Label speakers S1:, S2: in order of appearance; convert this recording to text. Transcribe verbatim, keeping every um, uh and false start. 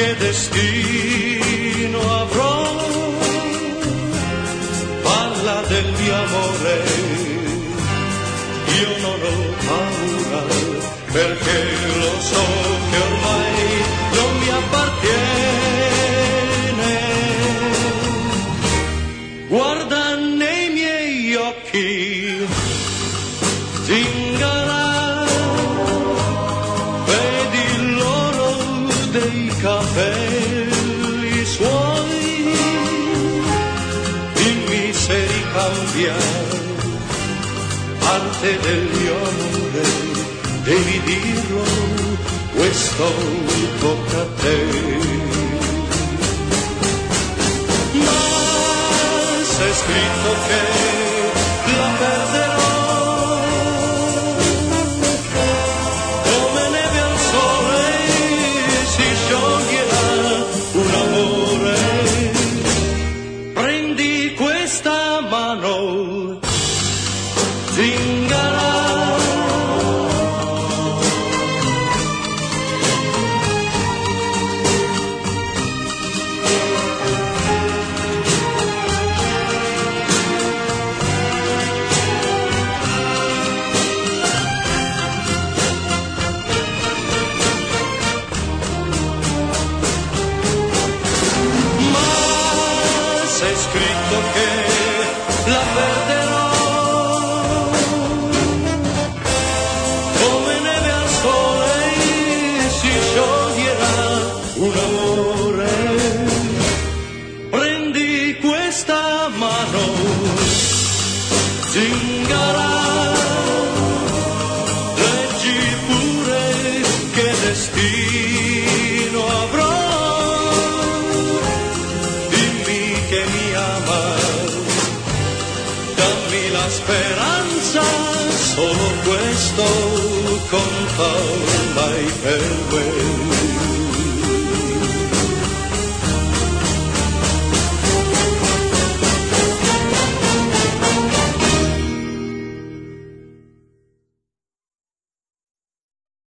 S1: che destino avrò, parla del mio amore, io non ho paura, perché lo so che ormai non mi appartiene. Guarda nei miei occhi, zingara, vedi l'oro dei capelli suoi, dimmi se ricambia parte del mio amore, devi dirlo, questo tocca a te. Ma c'è scritto che la perderò, come neve al sole si scioglierà un amore. Prendi questa mano, zingara, c'è scritto che la perderò, come neve al sole si scioglierà un amore. Prendi questa mano, zingara, leggi pure che destino avrò, che mi ama, dammi la speranza, solo questo conta ormai per me.